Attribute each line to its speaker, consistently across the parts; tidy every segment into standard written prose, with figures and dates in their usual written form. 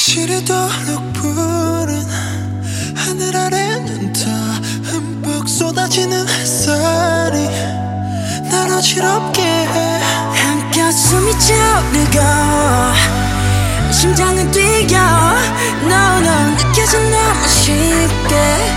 Speaker 1: 지르도록 푸른 하늘 아래는 더 흠뻑 쏟아지는 햇살이 날 어지럽게 해.
Speaker 2: 한가슴이 차오르고 심장은 뛰어. No no 느껴져 너무 쉽게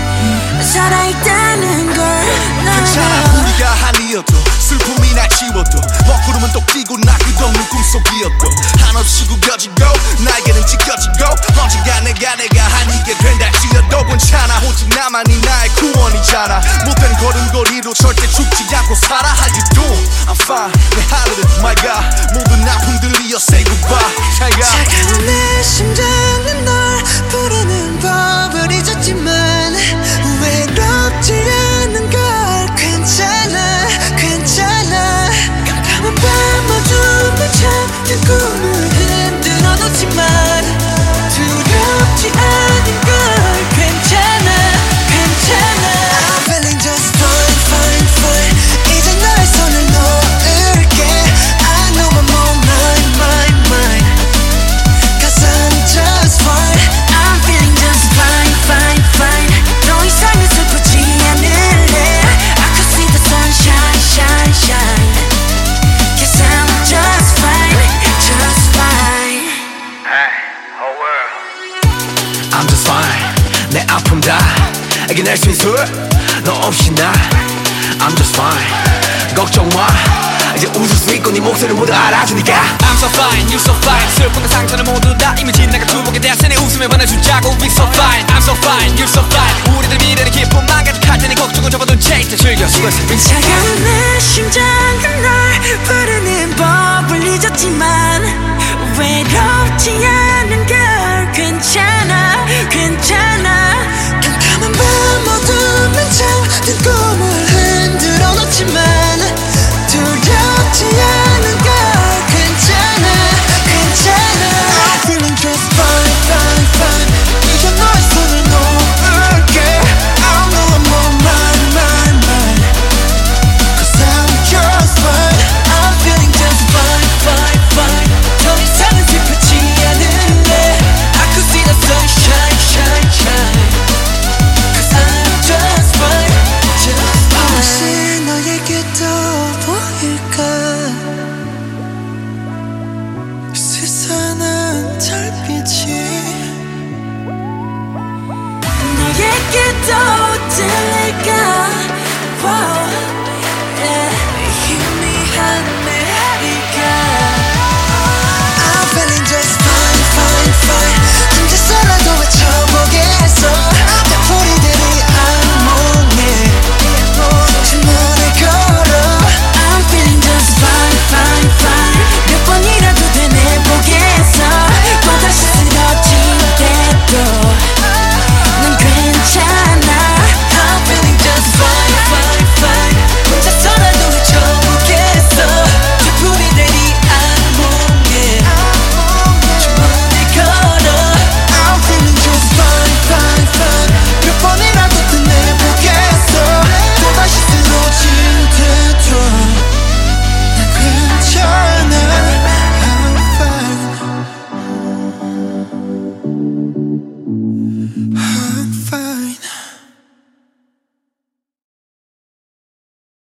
Speaker 2: 살아있다는 걸.
Speaker 3: 괜찮아 우리가 한이어도 슬픔이 날 지워도 먹구름은 또 끼고 나 끝없는 꿈속이었도 한없이 구겨지고 나에게는 찢겨지고 언젠가 내가 한이게 된다 할지라도 괜찮아. 오직 나만이 나의 구원이잖아. 못된 걸음걸이로 절대 죽지 않고 살아. How you doing? I'm fine. 내 하늘은 my God 모든 아픔들이여 say goodbye.
Speaker 2: 차가운 내 심장은 널 부르는 법을 잊었지만 외롭지 않은 걸. 괜찮아 괜찮아. 깜깜한 밤 어둠을 찾는 꿈을 흔들어 놓지만 두렵지 않은 걸. 괜찮아 괜찮아. I'm feeling just fine fine fine. 이제 너의 손을 놓을게. I know I'm on mine Cause I'm just fine. I'm feeling just fine fine fine. 더 이상은 슬프지 않을래. I could see the sunshine shine shine. Cause I'm just fine just fine.
Speaker 4: Hey, whole world.
Speaker 5: I'm just fine. 내 아픔 다 이겨낼 수 있어 너 없이 나. I'm just fine. 걱정 마 이제 웃을 수 있고 네 목소리를 모두 알아주니까.
Speaker 6: I'm so fine, you so fine. 슬픔과 상처는 모두 다 이미 지나가 두목에 대한 내 웃음에 반해주자고. We so fine, I'm so fine, you so fine. 우리들 미래는 기쁨만 가득할 테니 걱정은 접어둔 채 이제 즐겨 수고했어.
Speaker 2: 차가운 내 심장은 널 부르는 법을 잊었지만 외롭지 않은 걸. 괜찮아 괜찮아. 깜깜한 밤 어둠은 잠든 꿈을 흔들어 놓지만 두렵지 않은 걸. 괜찮아 괜찮아. I'm feeling just fine fine fine. 이제 너의 손을 놓을게. I know I'm on mine Cause I'm just fine. I'm feeling just fine fine fine. 더 이상은 슬프지 않을래. I could see the sunshine shine shine. Cause I'm just fine just fine. 혹시 너에게도 보일까
Speaker 1: 세상은 달빛이
Speaker 2: 너에게도 들릴까. Wow, yeah. 희미한 메리가. I'm feeling just fine fine fine. 혼자서라도 외쳐보겠어.